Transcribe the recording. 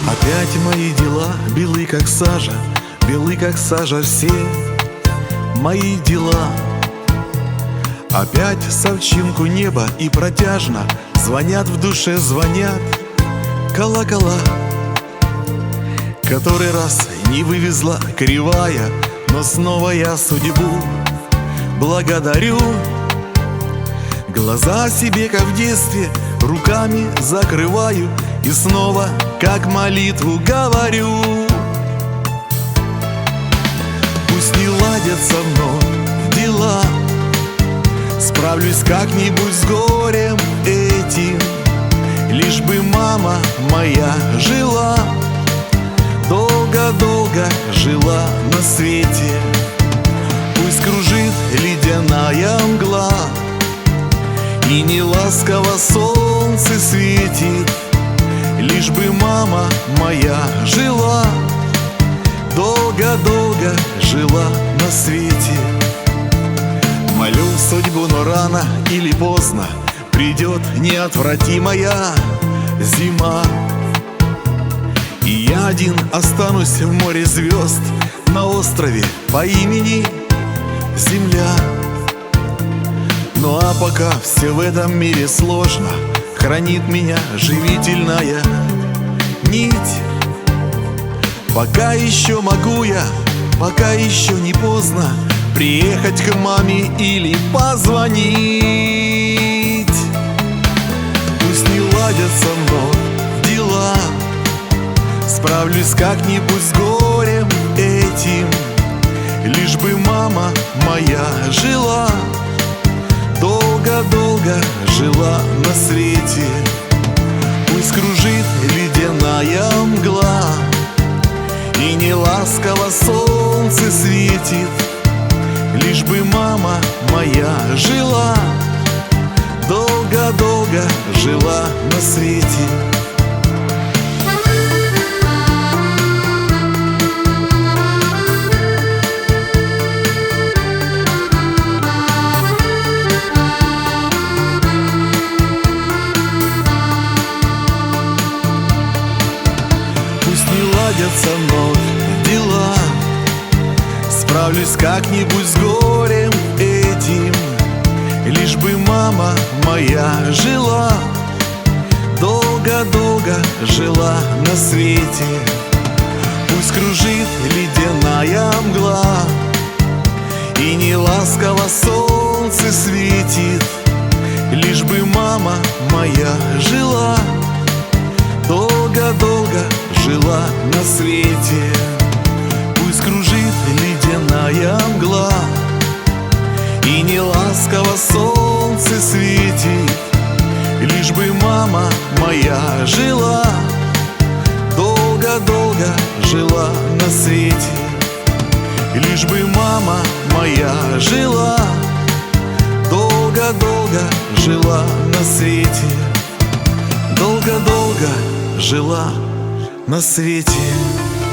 Опять мои дела белы как сажа все мои дела. Опять совчинку неба и протяжно звонят в душе, звонят колокола. Который раз не вывезла кривая, но снова я судьбу благодарю. Глаза себе, как в детстве, руками закрываю и снова, как молитву, говорю. Пусть не ладятся вновь дела, справлюсь как-нибудь с горем этим, лишь бы мама моя жила, долго-долго жила на свете. Пусть кружит ледяная мгла и неласково солнце светит, лишь бы мама моя жила, долго-долго жила на свете. Молю судьбу, но рано или поздно придет неотвратимая зима, и я один останусь в море звезд на острове по имени Земля. Ну а пока все в этом мире сложно, хранит меня живительная нить. Пока еще могу я, пока еще не поздно приехать к маме или позвонить. Пусть не ладятся вновь дела, справлюсь как-нибудь с горем этим, лишь бы мама моя жила, долго-долго жила на свете. Пусть кружит ледяная мгла и неласково солнце светит, лишь бы мама моя жила, долго-долго жила на свете. Ладятся вновь дела, справлюсь как-нибудь с горем этим, лишь бы мама моя жила, долго-долго жила на свете. Пусть кружит ледяная мгла и неласково солнце светит, лишь бы мама моя жила, долго-долго жила на свете. Пусть кружит ледяная мгла и неласково солнце светит, лишь бы мама моя жила, долго-долго жила на свете. Лишь бы мама моя жила, долго-долго жила на свете, долго-долго жила на свете.